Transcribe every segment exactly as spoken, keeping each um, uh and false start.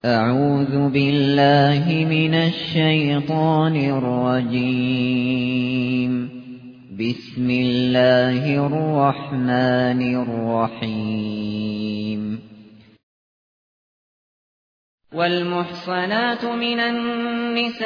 أعوذ بالله من الشيطان الرجيم. بسم الله الرحمن الرحيم. والمحصنات من النساء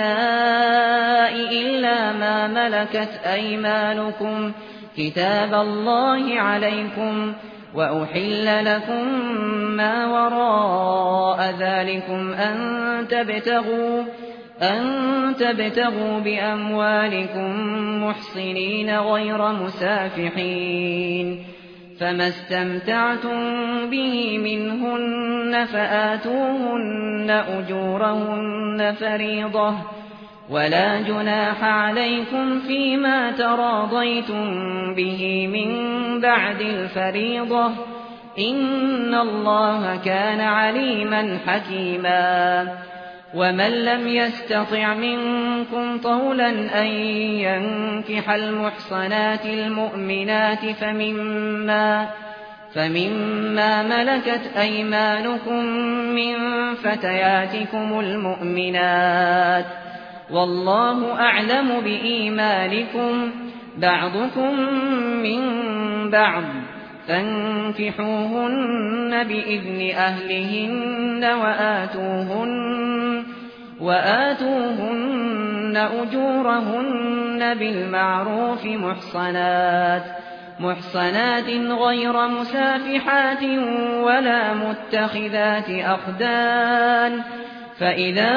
إلا ما ملكت أيمانكم كتاب الله عليكم، وأحل لكم ما وراء ذلكم أن تبتغوا أن تبتغوا بأموالكم محصنين غير مسافحين، فما استمتعتم به منهن فآتوهن أجورهن فريضة، ولا جناح عليكم فيما تراضيتم به من بعد الفريضة، إن الله كان عليما حكيما. ومن لم يستطع منكم طولا أن ينكح المحصنات المؤمنات فمما فمما ملكت أيمانكم من فتياتكم المؤمنات، والله أعلم بإيمانكم، بعضكم من بعض، فانكحوهن بإذن أهلهن وآتوهن, وآتوهن أجورهن بالمعروف محصنات محصنات غير مسافحات ولا متخذات أخدان، فإذا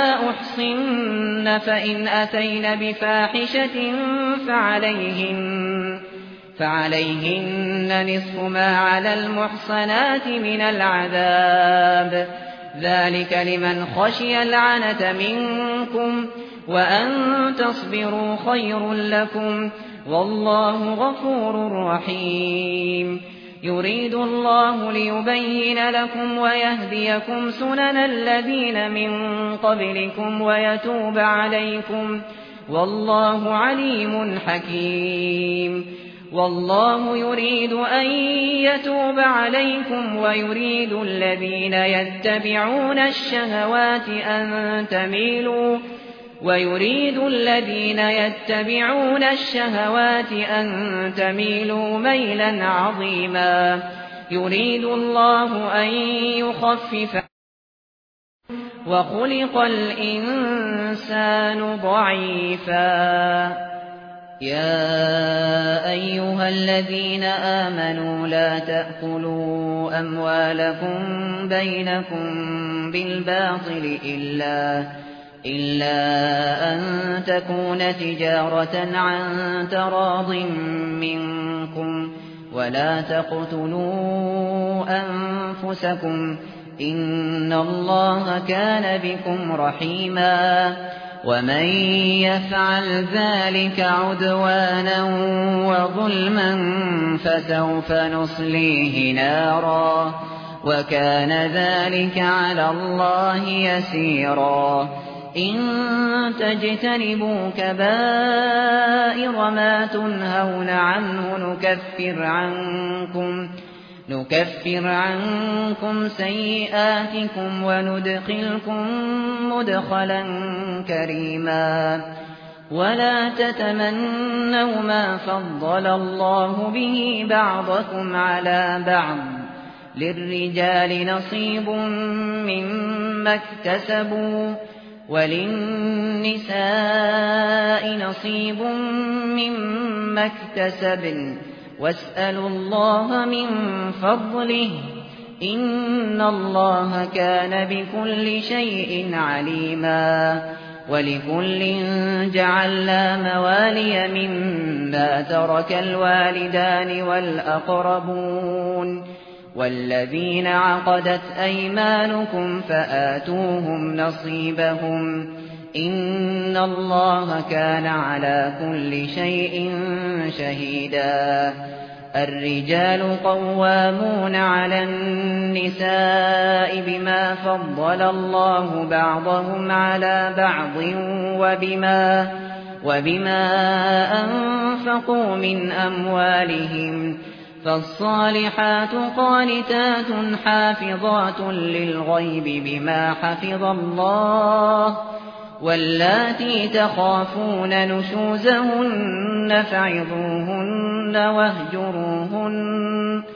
أحصن فإن أتين بفاحشة فعليهن, فعليهن نصف ما على المحصنات من العذاب، ذلك لمن خشي العنة منكم، وأن تصبروا خير لكم، والله غفور رحيم. يريد الله ليبين لكم ويهديكم سنن الذين من قبلكم ويتوب عليكم، والله عليم حكيم. والله يريد أن يتوب عليكم ويريد الذين يتبعون الشهوات أن تميلوا ويريد الذين يتبعون الشهوات أن تميلوا ميلا عظيما. يريد الله أن يخفف، وخلق الإنسان ضعيفا. يا أيها الذين آمنوا لا تأكلوا أموالكم بينكم بالباطل إلا إلا أن تكون تجارة عن تراض منكم، ولا تقتلوا أنفسكم، إن الله كان بكم رحيما. ومن يفعل ذلك عدوانا وظلما فسوف نصليه نارا، وكان ذلك على الله يسيرا. إن تجتنبوا كبائر ما تنهون عنه نكفر عنكم نكفر عنكم سيئاتكم وندخلكم مدخلا كريما. ولا تتمنوا ما فضل الله به بعضكم على بعض، للرجال نصيب مما اكتسبوا وللنساء نصيب مما اكتسبن، واسألوا الله من فضله، إن الله كان بكل شيء عليما. ولكل جعلنا موالي مما ترك الوالدان والأقربون والذين عقدت أيمانكم فآتوهم نصيبهم، إن الله كان على كل شيء شهيدا. الرجال قوامون على النساء بما فضل الله بعضهم على بعض وبما, وبما أنفقوا من أموالهم، فالصالحات قانتات حافظات للغيب بما حفظ الله واللاتي تخافون نشوزهن فعظوهن واهجروهن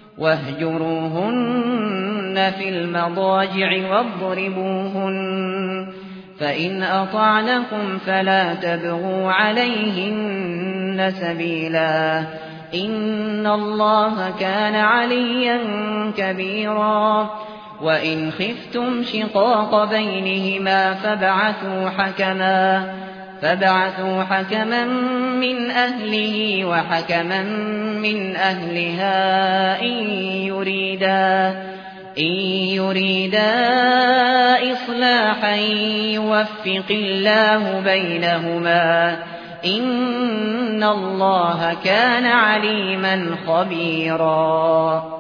واهجروهن في المضاجع واضربوهن فإن أطعنكم فلا تبغوا عليهن سبيلا إن الله كان عليا كبيرا وإن خفتم شقاق بينهما فابعثوا حكما فابعثوا حكما من أهله وحكما من أهلها إن يريدا إن يريدا إصلاحا يوفق الله بينهما إن الله كان عليما خبيرا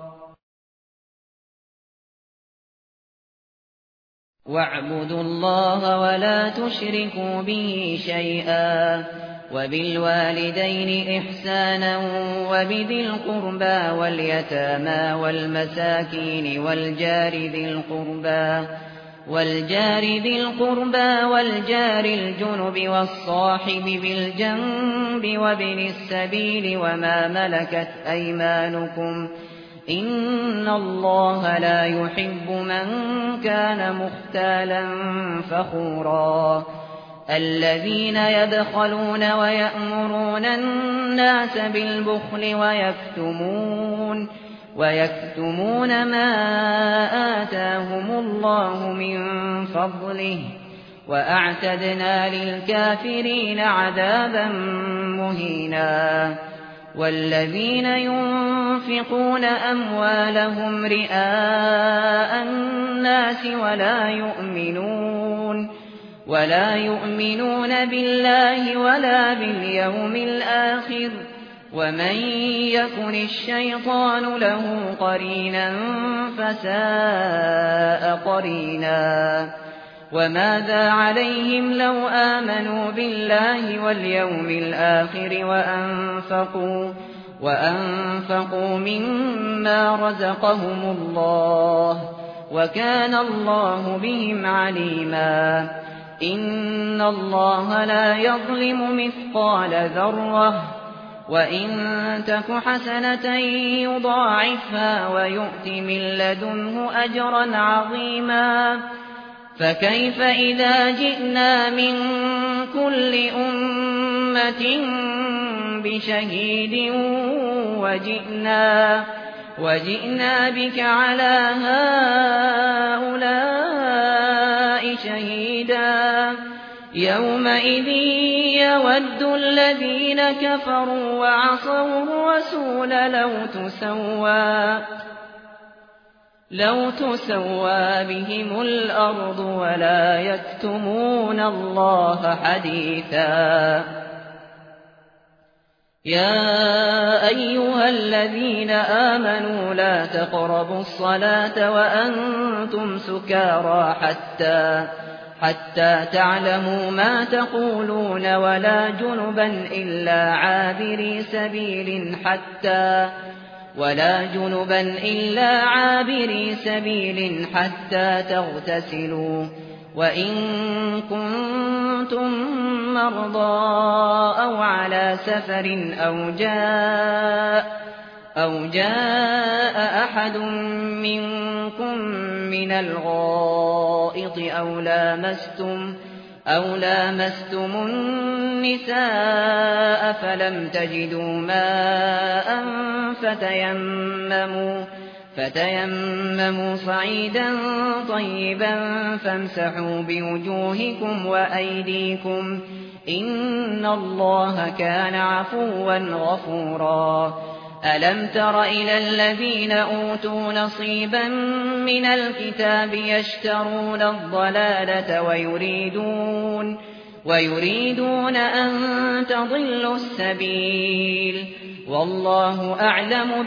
واعبدوا الله ولا تشركوا به شيئا وبالوالدين إحسانا وبذي القربى واليتامى والمساكين والجار ذي القربى والجار ذي القربى والجار الجنب والصاحب بالجنب وابن السبيل وما ملكت أيمانكم إن الله لا يحب من كان مختالا فخورا الذين يبخلون ويأمرون الناس بالبخل ويكتمون ويكتمون ما آتاهم الله من فضله وأعتدنا للكافرين عذابا مهينا والذين ينفقون أموالهم رئاء الناس ولا يؤمنون ولا يؤمنون بالله ولا باليوم الآخر ومن يكن الشيطان له قرينا فساء قرينا وماذا عليهم لو آمنوا بالله واليوم الآخر وأنفقوا وأنفقوا مما رزقهم الله وكان الله بهم عليما إن الله لا يظلم مثقال ذرة وإن تك حسنة يضاعفها ويؤت من لدنه أجرا عظيما فكيف إذا جئنا من كل أمة بشهيد وجئنا وجئنا بك على هؤلاء شهيدا يومئذ يود الذين كفروا وعصوا الرسول لو تسوى لو تسوى بهم الأرض ولا يكتمون الله حديثا يا أيها الذين آمنوا لا تقربوا الصلاة وأنتم سكارى حتى حتى تعلموا ما تقولون ولا جنبا إلا عابري سبيل حتى ولا جنبا إلا عابري سبيل حتى تغتسلوا وإن كنتم مرضى أو على سفر أو جاء أو جاء أحد منكم من الغائط أو لامستم أو لامستم النساء فلم تجدوا ماء فتيمموا فتيمموا صعيدا طيبا فامسحوا بوجوهكم وأيديكم إن الله كان عفوا غفورا ألم تر إلى الذين أوتوا نصيبا من الكتاب يشترون الضلالة ويريدون ويريدون أن تضلوا السبيل والله أعلم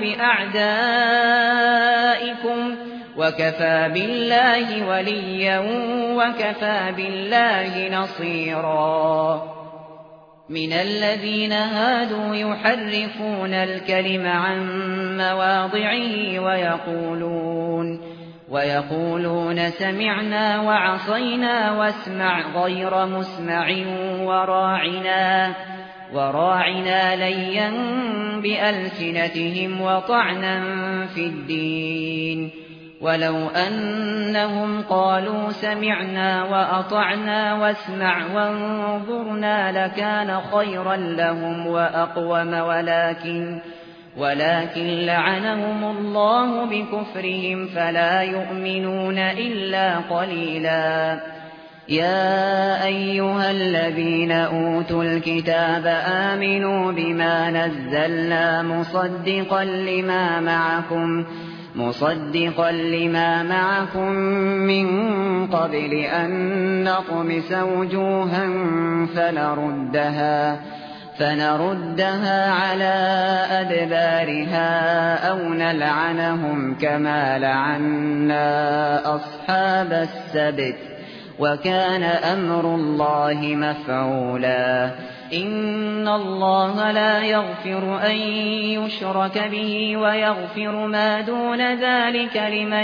بأعدائكم وكفى بالله وليا وكفى بالله نصيرا من الذين هادوا يحرفون الكلم عن مواضعه ويقولون ويقولون سمعنا وعصينا واسمع غير مسمع وراعنا وراعنا ليا بألسنتهم وطعنا في الدين ولو أنهم قالوا سمعنا وأطعنا واسمع وانظرنا لكان خيرا لهم وأقوم ولكن ولكن لعنهم الله بكفرهم فلا يؤمنون إلا قليلا يا أيها الذين أوتوا الكتاب آمنوا بما نزلنا مصدقا لما معكم مصدقا لما معكم من قبل أن نطمس وجوها فنردها فنردها على أدبارها أو نلعنهم كما لعنا أصحاب السبت وكان أمر الله مفعولا إن الله لا يغفر أن يشرك به ويغفر ما دون ذلك لمن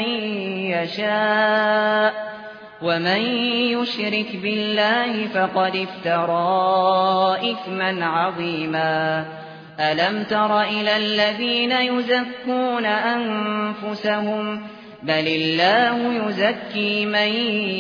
يشاء ومن يشرك بالله فقد افترى إثما عظيما ألم تر إلى الذين يزكون أنفسهم بل الله يزكي من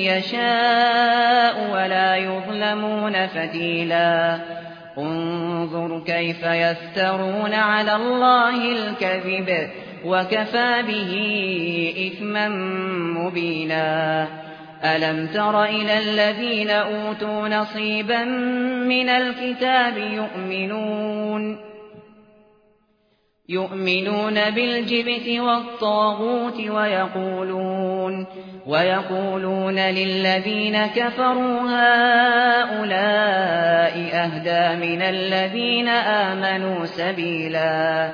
يشاء ولا يظلمون فتيلا انظر كيف يفترون على الله الكذب وكفى به إثما مبينا ألم تر إلى الذين أوتوا نصيبا من الكتاب يؤمنون يؤمنون بالجبت والطاغوت ويقولون ويقولون للذين كفروا هؤلاء أهدى من الذين آمنوا سبيلا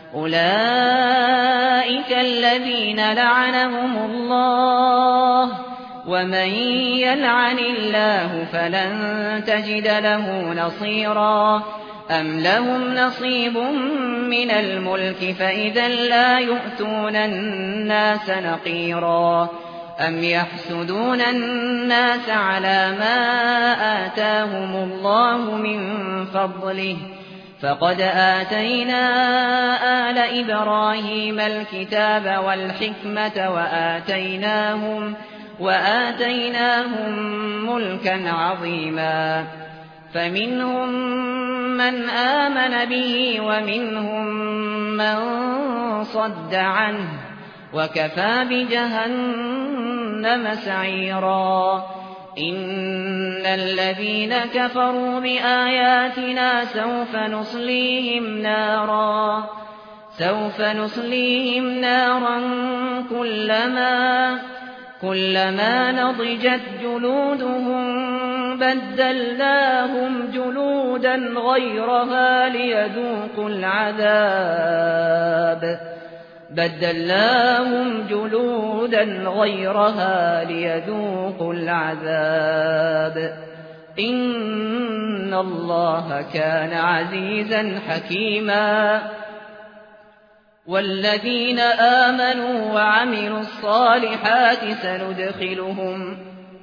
أولئك الذين لعنهم الله ومن يلعن الله فلن تجد له نصيرا أم لهم نصيب من الملك فإذا لا يؤتون الناس نقيرا أم يحسدون الناس على ما آتاهم الله من فضله فقد آتينا آل إبراهيم الكتاب والحكمة وآتيناهم وآتيناهم ملكا عظيما فمنهم من آمن به ومنهم من صد عنه وكفى بجهنم سعيرا إن الذين كفروا بآياتنا سوف نصليهم نارا سوف نصليهم نارا كلما كلما نضجت جلودهم بدلناهم جلودا غيرها ليذوقوا العذاب بدلناهم جلودا غيرها ليذوقوا العذاب إن الله كان عزيزا حكيما والذين آمنوا وعملوا الصالحات سندخلهم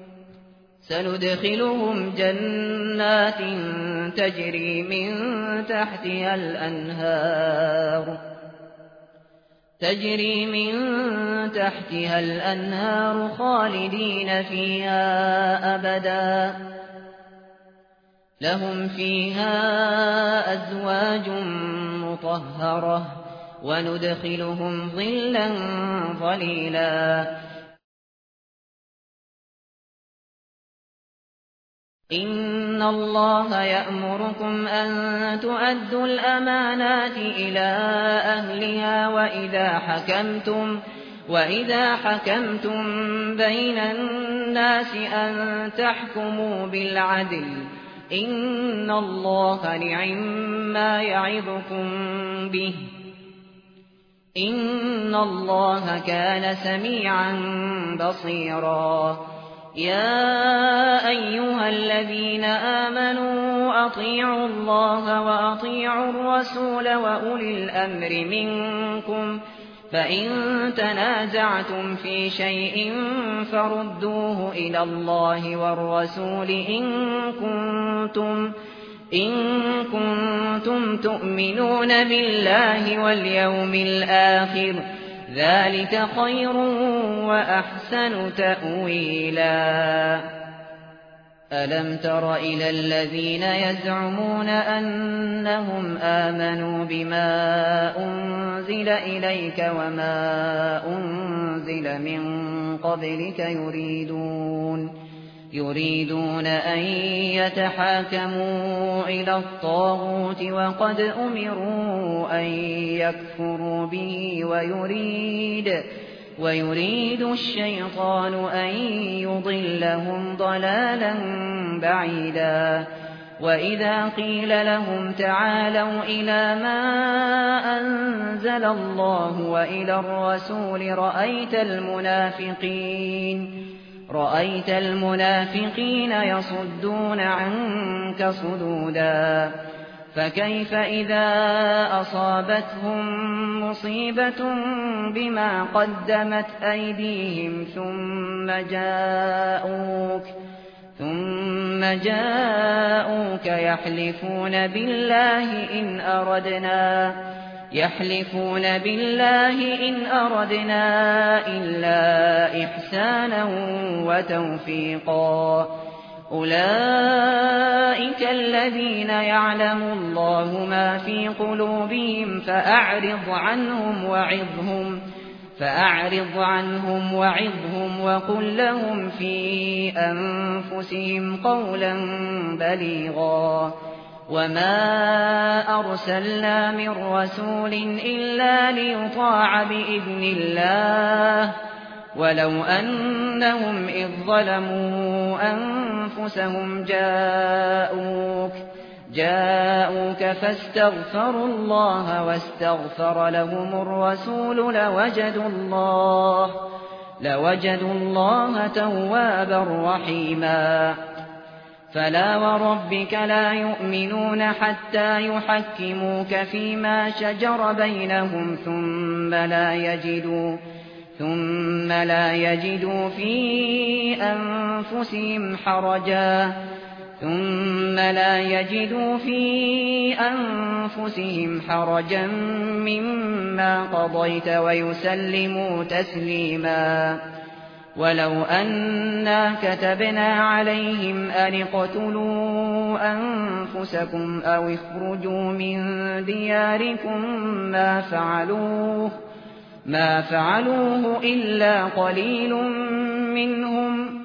سندخلهم جنات تجري من تحتها الأنهار تجري من تحتها الأنهار خالدين فيها أبدا لهم فيها أزواج مطهرة وندخلهم ظلا ظليلا إن الله يأمركم أن تؤدوا الأمانات إلى أهلها وإذا حكمتم وإذا حكمتم بين الناس أن تحكموا بالعدل إن الله نعما يعظكم به إن الله كان سميعا بصيرا يا أيها الذين آمنوا أطيعوا الله وأطيعوا الرسول وأولي الأمر منكم فإن تنازعتم في شيء فردوه إلى الله والرسول إن كنتم إن كنتم تؤمنون بالله واليوم الآخر ذلك خير وأحسن تأويلا ألم تر إلى الذين يزعمون أنهم آمنوا بما أنزل إليك وما أنزل من قبلك يريدون يريدون أن يتحاكموا إلى الطاغوت وقد أمروا أن يكفروا به ويريد ويريد الشيطان أن يضلهم ضلالا بعيدا وإذا قيل لهم تعالوا إلى ما أنزل الله وإلى الرسول رأيت المنافقين رأيت المنافقين يصدون عنك صدودا فكيف إذا أصابتهم مصيبة بما قدمت أيديهم ثم جاءوك ثم جاءوك يحلفون بالله إن أردنا يحلفون بالله إن أردنا إلا إحسانا وتوفيقا أولئك الذين يعلم الله ما في قلوبهم فأعرض عنهم وعظهم فأعرض عنهم وعظهم وقل لهم في أنفسهم قولا بليغا وما أرسلنا من رسول إلا ليطاع بإذن الله ولو أنهم إذ ظلموا أنفسهم جاءوك جاءوك فاستغفروا الله واستغفر لهم الرسول لوجدوا الله لوجدوا الله توابا رحيما فلا وربك لا يؤمنون حتى يحكموك فيما شجر بينهم ثم لا يجدوا ثم لا يجدوا في أنفسهم حرجا ثم لا يجدوا في أنفسهم حرجا مما قضيت ويسلموا تسليما ولو أنا كتبنا عليهم أن اقتلوا أنفسكم أو اخرجوا من دياركم ما فعلوه ما فعلوه إلا قليل منهم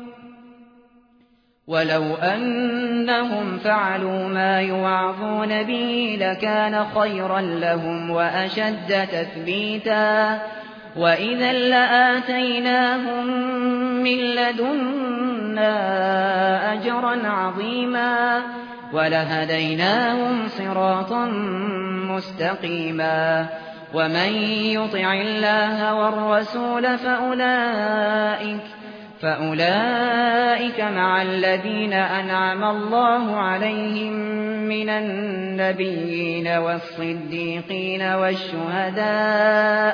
ولو أنهم فعلوا ما يوعظون به لكان خيرا لهم وأشد تثبيتا وإذا لآتيناهم من لدنا أجرا عظيما ولهديناهم صراطا مستقيما ومن يطع الله والرسول فأولئك فأولئك مع الذين أنعم الله عليهم من النبيين والصديقين والشهداء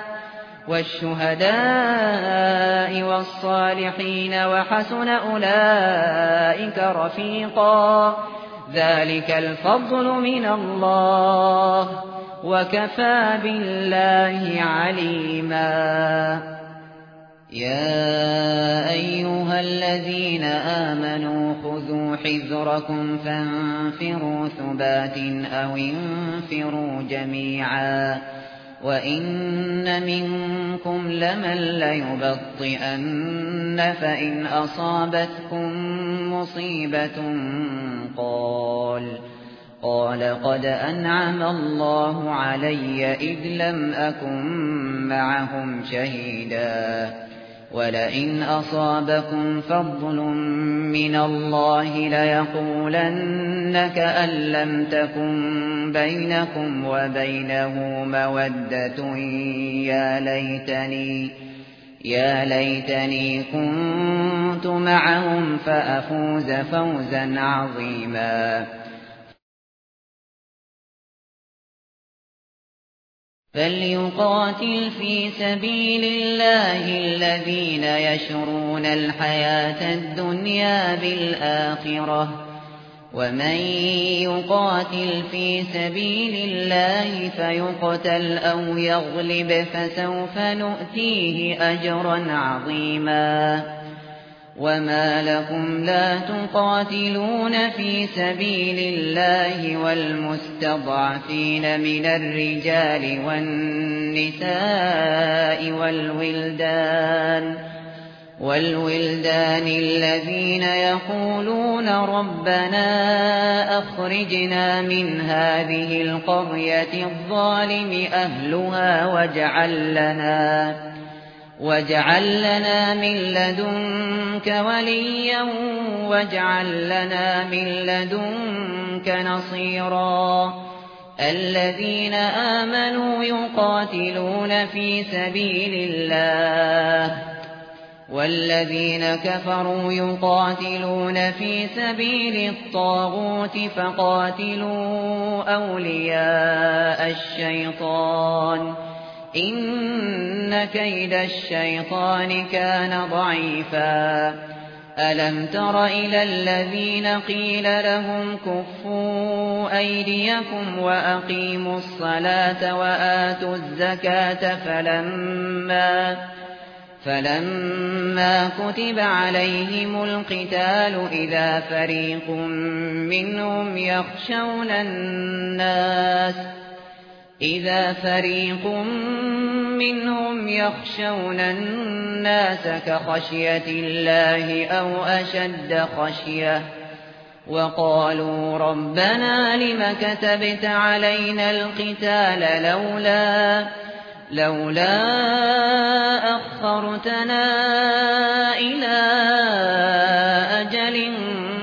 والشهداء والصالحين وحسن أولئك رفيقا ذلك الفضل من الله وكفى بالله عليما يا أيها الذين آمنوا خذوا حذركم فانفروا ثبات أو انفروا جميعا وإن منكم لمن ليبطئن فإن أصابتكم مصيبة قال قال قد أنعم الله علي إذ لم أكن معهم شهيدا ولئن أصابكم فضل من الله ليقولن كأن لم تكن بينكم وبينه مودة يا ليتني يا ليتني كنت معهم فأفوز فوزا عظيما فليقاتل في سبيل الله الذين يشرون الحياة الدنيا بالآخرة ومن يقاتل في سبيل الله فيقتل أو يغلب فسوف نؤتيه أجرا عظيما وما لكم لا تقاتلون في سبيل الله والمستضعفين من الرجال والنساء والولدان والولدان الذين يقولون ربنا أخرجنا من هذه القرية الظالم أهلها واجعل لنا واجعل لنا من لدنك وليا واجعل لنا من لدنك نصيرا الذين آمنوا يقاتلون في سبيل الله والذين كفروا يقاتلون في سبيل الطاغوت فقاتلوا أولياء الشيطان إن كيد الشيطان كان ضعيفا ألم تر إلى الذين قيل لهم كفوا أيديكم وأقيموا الصلاة وآتوا الزكاة فلما فلما كتب عليهم القتال إذا فريق منهم يخشون الناس إذا فريق منهم يخشون الناس كخشية الله أو أشد خشية وقالوا ربنا لم كتبت علينا القتال لولا لولا أخرتنا إلى أجل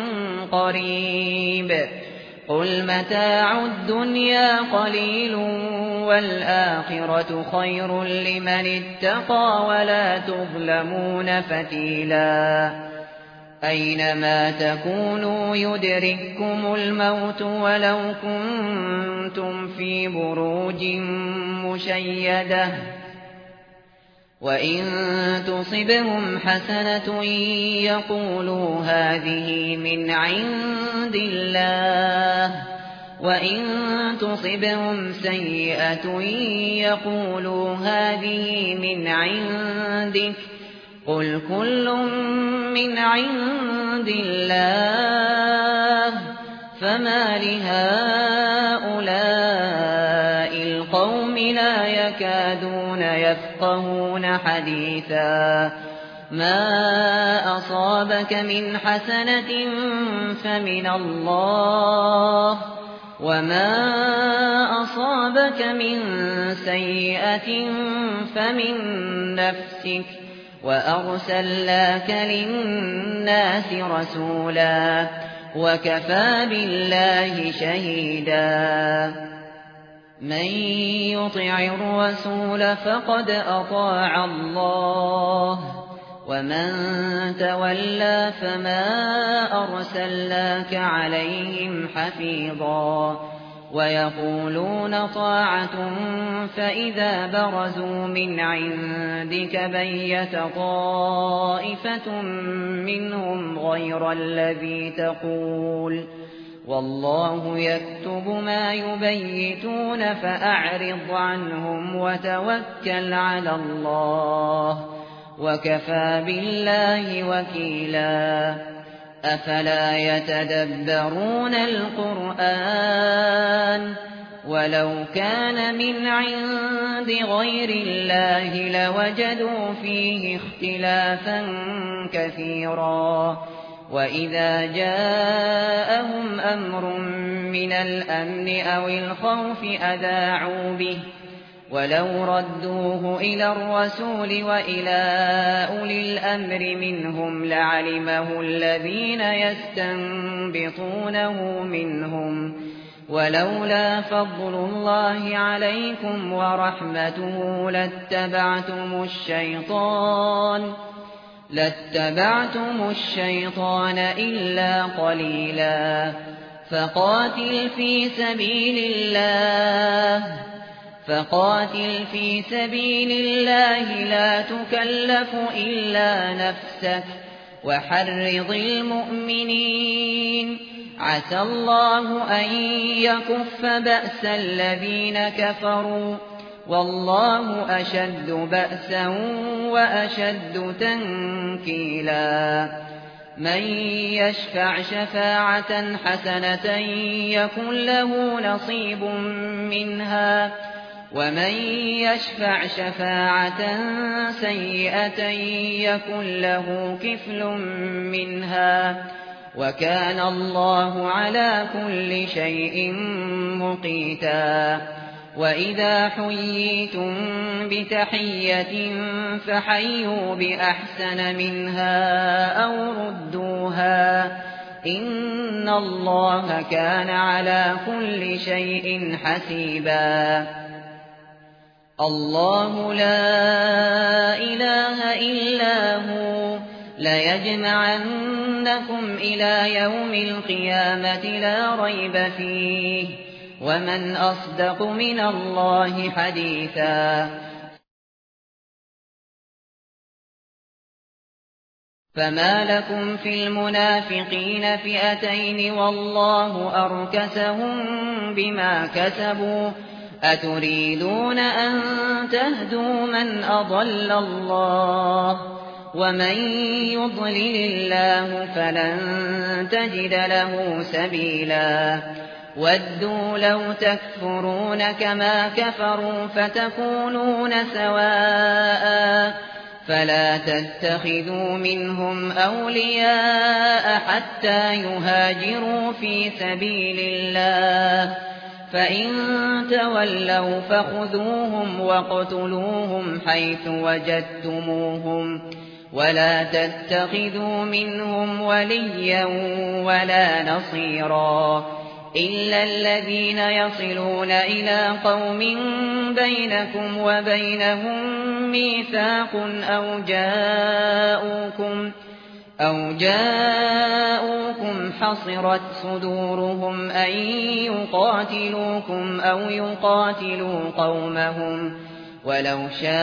قريب قل متاع الدنيا قليل والآخرة خير لمن اتقى ولا تظلمون فتيلا أينما تكونوا يدرككم الموت ولو كنتم في بروج مشيدة وإن تصبهم حسنة يقولوا هذه من عند الله وإن تصبهم سيئة يقولوا هذه من عندك قل كل من عند الله فما لهؤلاء القوم لا يكادون يفقهون حديثا ما أصابك من حسنة فمن الله وما أصابك من سيئة فمن نفسك وأرسلناك للناس رسولا وكفى بالله شهيدا من يطع الرسول فقد أطاع الله ومن تولى فما أرسلناك عليهم حفيظا ويقولون طاعة فإذا برزوا من عندك بيت طائفة منهم غير الذي تقول والله يكتب ما يبيتون فأعرض عنهم وتوكل على الله وكفى بالله وكيلا أفلا يتدبرون القرآن ولو كان من عند غير الله لوجدوا فيه اختلافا كثيرا وإذا جاءهم أمر من الأمن أو الخوف أذاعوا به ولو ردوه إلى الرسول وإلى أولي الأمر منهم لعلمه الذين يستنبطونه منهم ولولا فضل الله عليكم ورحمته لاتبعتم الشيطان لاتبعتم الشيطان إلا قليلا فقاتل في سبيل الله فقاتل في سبيل الله لا تكلف إلا نفسك وحرض المؤمنين عسى الله أن يكف بأس الذين كفروا والله أشد بأسا وأشد تنكيلا من يشفع شفاعة حسنة يكن له نصيب منها ومن يشفع شفاعة سيئة يكن له كفل منها وكان الله على كل شيء مقيتا وإذا حييتم بتحية فحيوا بأحسن منها أو ردوها إن الله كان على كل شيء حسيبا الله لا إله إلا هو ليجمعنكم إلى يوم القيامة لا ريب فيه ومن أصدق من الله حديثا فما لكم في المنافقين فئتين والله أركسهم بما كسبوا أتريدون أن تهدوا من أضل الله ومن يضلل الله فلن تجد له سبيلا ودوا لو تكفرون كما كفروا فتكونون سواء فلا تتخذوا منهم أولياء حتى يهاجروا في سبيل الله فإن تولوا فخذوهم واقتلوهم حيث وجدتموهم ولا تتخذوا منهم وليا ولا نصيرا إلا الذين يصلون إلى قوم بينكم وبينهم ميثاق أو جاءوكم أو جاءوكم حصرت صدورهم أن يقاتلوكم أو يقاتلوا قومهم ولو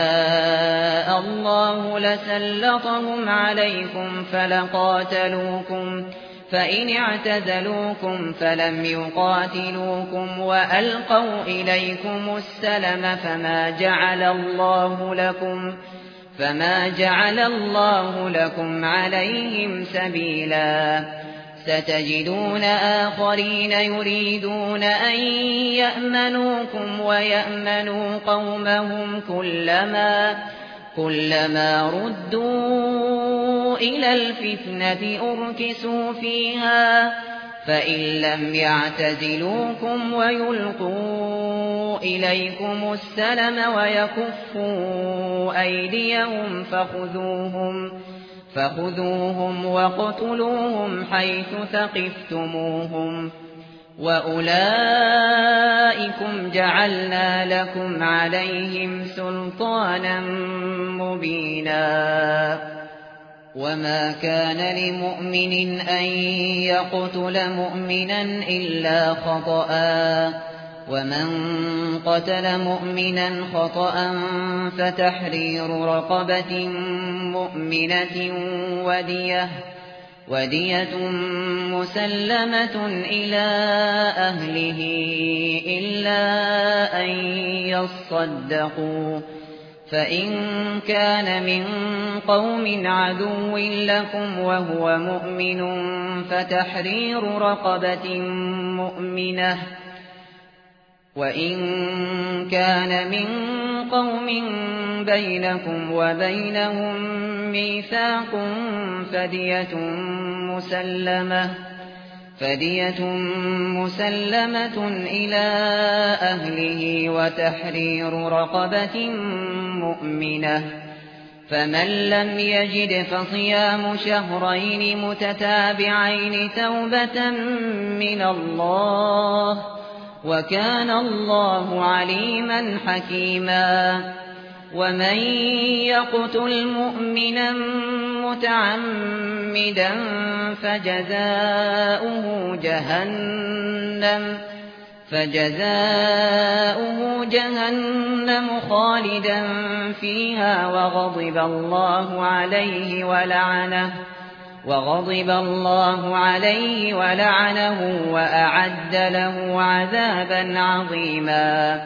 شاء الله لسلطهم عليكم فلقاتلوكم فإن اعتزلوكم فلم يقاتلوكم وألقوا إليكم السلم فما جعل الله لكم فما جعل الله لكم عليهم سبيلا ستجدون آخرين يريدون أن يأمنوكم ويأمنوا قومهم كلما كلما ردوا إلى الفتنة أركسوا فيها فإن لم يعتزلوكم ويلقوا إليكم السلم ويكفوا أيديهم فخذوهم فخذوهم وقتلوهم حيث ثقفتموهم وأولئكم جعلنا لكم عليهم سلطانا مبينا وما كان لمؤمن أن يقتل مؤمنا إلا خطأ ومن قتل مؤمنا خطأ فتحرير رقبة مؤمنة ودية ودية مسلمة إلى أهله إلا أن يصدقوا فإن كان من قوم عدو لكم وهو مؤمن فتحرير رقبة مؤمنة وإن كان من قوم بينكم وبينهم ميثاق فدية مسلمة فدية مسلمة إلى أهله وتحرير رقبة مؤمنة فمن لم يجد فصيام شهرين متتابعين توبة من الله وكان الله عليما حكيما. ومن يقتل مؤمنا متعمدا فجزاؤه جهنم فجزاؤه جهنم خالدا فيها وغضب الله عليه ولعنه وغضب الله عليه ولعنه وأعد له عذابا عظيما.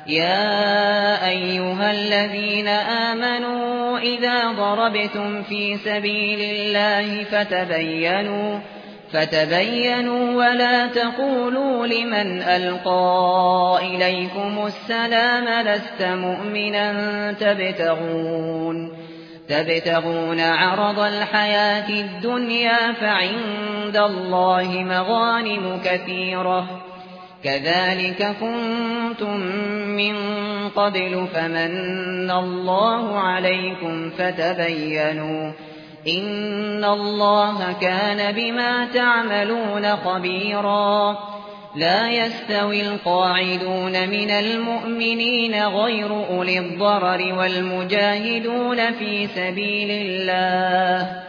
يا أيها الذين آمنوا إذا ضربتم في سبيل الله فتبينوا فتبينوا ولا تقولوا لمن ألقى إليكم السلام لست مؤمنا تبتغون تبتغون عرض الحياة الدنيا فعند الله مغانم كثيرة كذلك كنتم من قبل فمن الله عليكم فتبينوا إن الله كان بما تعملون خبيرا. لا يستوي القاعدون من المؤمنين غير أولي الضرر والمجاهدون في سبيل الله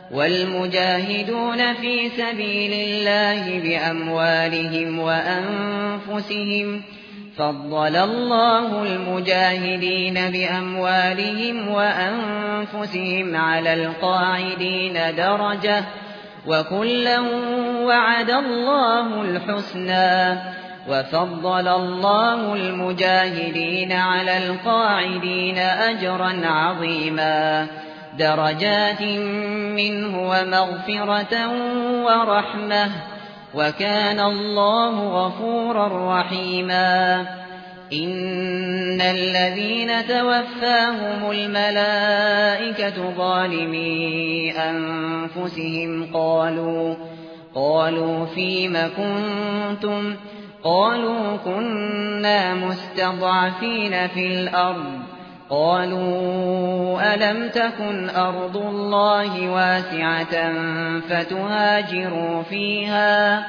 والمجاهدون في سبيل الله بأموالهم وأنفسهم فضل الله المجاهدين بأموالهم وأنفسهم على القاعدين درجة وكلا وعد الله الحسنى وفضل الله المجاهدين على القاعدين أجرا عظيما درجات منه ومغفرة ورحمة وكان الله غفورا رحيما. إن الذين توفاهم الملائكة ظالمي أنفسهم قالوا قالوا فيم كنتم قالوا كنا مستضعفين في الأرض قالوا ألم تكن أرض الله واسعة فتهاجروا فيها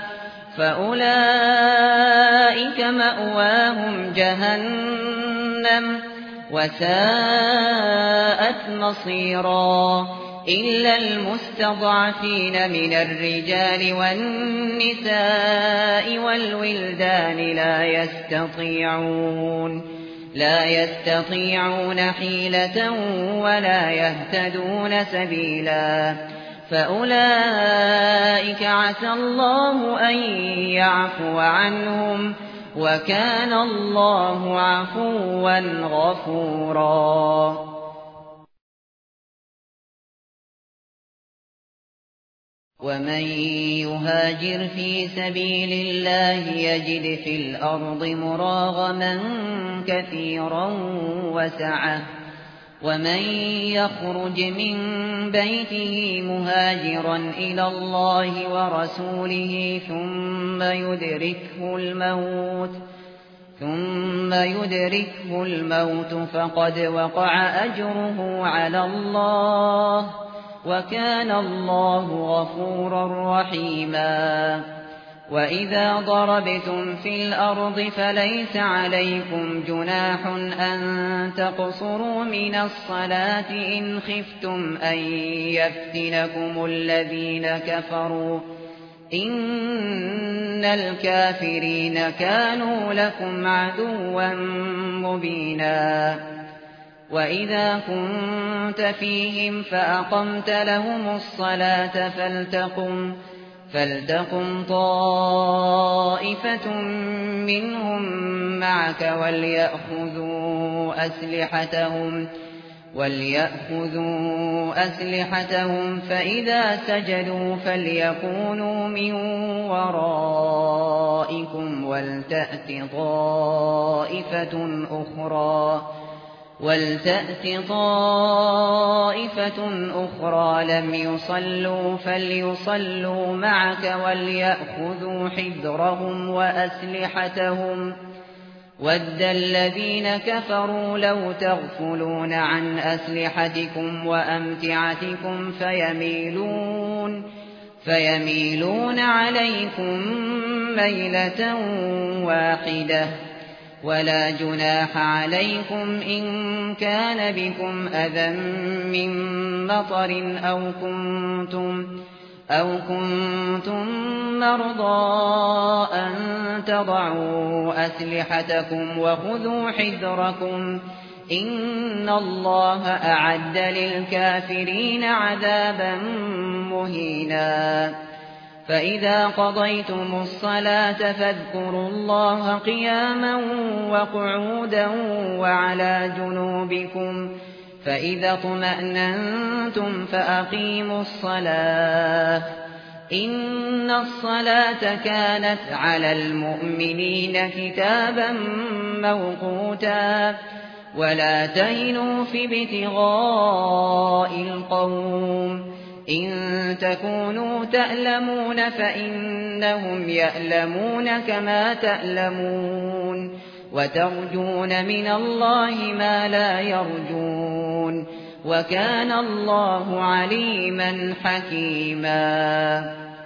فأولئك مأواهم جهنم وساءت مصيرا. إلا المستضعفين من الرجال والنساء والولدان لا يستطيعون لا يستطيعون حيلة ولا يهتدون سبيلا فأولئك عسى الله أن يعفو عنهم وكان الله عفوا غفورا. ومن يهاجر في سبيل الله يجد في الأرض مراغما كثيرا وسعة ومن يخرج من بيته مهاجرا إلى الله ورسوله ثم يدركه الموت ثم يدركه الموت فقد وقع أجره على الله وكان الله غفورا رحيما. وإذا ضربتم في الأرض فليس عليكم جناح أن تقصروا من الصلاة إن خفتم أن يفتنكم الذين كفروا إن الكافرين كانوا لكم عدوا مبينا. وإذا كنت فيهم فأقمت لهم الصلاة فلتقم فلتقم طائفة منهم معك وليأخذوا أسلحتهم وليأخذوا أسلحتهم فإذا سجدوا فليكونوا من ورائكم ولتأت طائفة أخرى ولتأت طائفة أخرى لم يصلوا فليصلوا معك وليأخذوا حذرهم وأسلحتهم ود الذين كفروا لو تغفلون عن أسلحتكم وأمتعتكم فيميلون فيميلون عليكم ليلة واحدة ولا جناح عليكم إن كان بكم أذى من مطر أو كنتم أو كنتم مرضى أن تضعوا أسلحتكم وخذوا حذركم إن الله أعد للكافرين عذابا مهينا فإذا قضيتم الصلاة فاذكروا الله قياما وقعودا وعلى جنوبكم فإذا اطمأننتم فأقيموا الصلاة إن الصلاة كانت على المؤمنين كتابا موقوتا ولا تهنوا في ابتغاء القوم إن تكونوا تألمون فإنهم يألمون كما تألمون وترجون من الله ما لا يرجون وكان الله عليما حكيما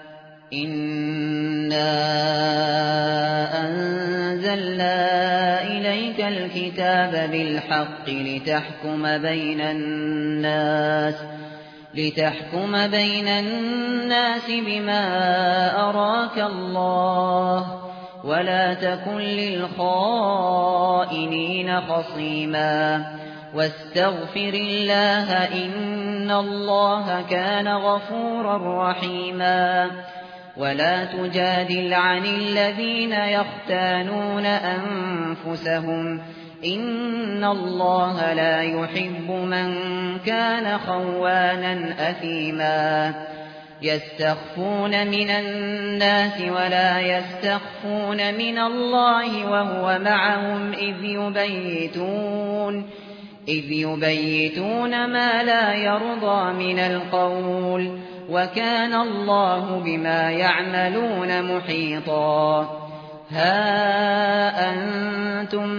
إنا أنزلنا إليك الكتاب بالحق لتحكم بين الناس لتحكم بين الناس بما أراك الله ولا تكن للخائنين خصيما واستغفر الله إن الله كان غفورا رحيما ولا تجادل عن الذين يختانون أنفسهم إن الله لا يحب من كان خوانا أثيما يستخفون من الناس ولا يستخفون من الله وهو معهم إذ يبيتون إذ يبيتون ما لا يرضى من القول وكان الله بما يعملون محيطا ها أنتم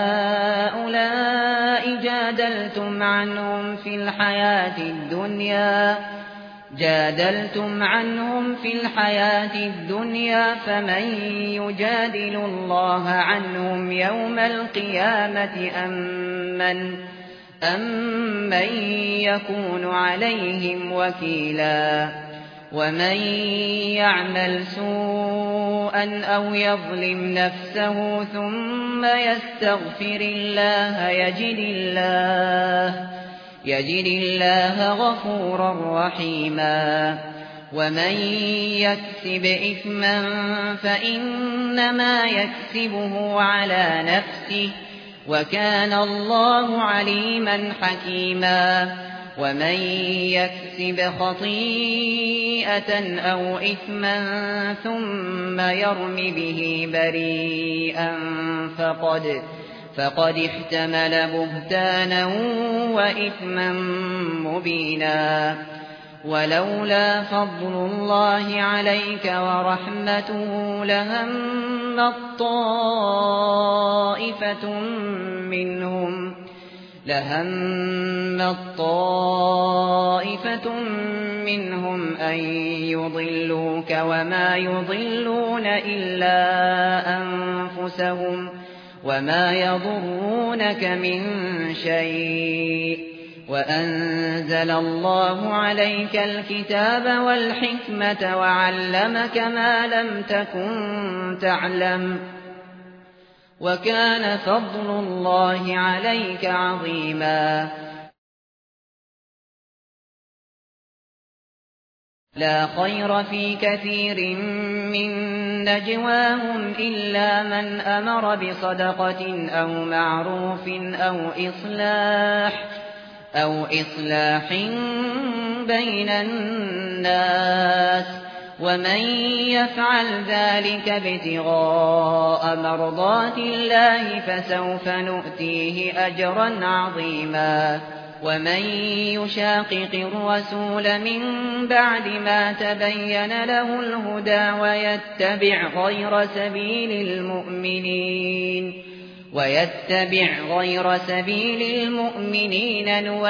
هؤلاء جادلتم عنهم في الحياة الدنيا جادلتم عنهم في الحياة الدنيا فمن يجادل الله عنهم يوم القيامة أم من أمن يكون عليهم وكيلا ومن يعمل سوءا أو يظلم نفسه ثم يستغفر الله يجد الله يجد الله غفورا رحيما ومن يكسب إثما فإنما يكسبه على نفسه وكان الله عليما حكيما ومن يكسب خطيئة أو إثما ثم يرم به بريئا فقد فقد احتمل بهتانا وإثما مبينا ولولا فضل الله عليك ورحمته لهمت طائفة منهم لهمت طائفة منهم أن يضلوك وما يضلون إلا أنفسهم وما يضرونك من شيء وأنزل الله عليك الكتاب والحكمة وعلمك ما لم تكن تعلم وكان فضل الله عليك عظيما لا خير في كثير من نجواهم إلا من أمر بصدقة أو معروف أو إصلاح أو إصلاح بين الناس ومن يفعل ذلك ابتغاء مرضات الله فسوف نؤتيه أجرا عظيما ومن يشاقق الرسول من بعد ما تبين له الهدى ويتبع غير سبيل المؤمنين ويتبع غير سبيل المؤمنين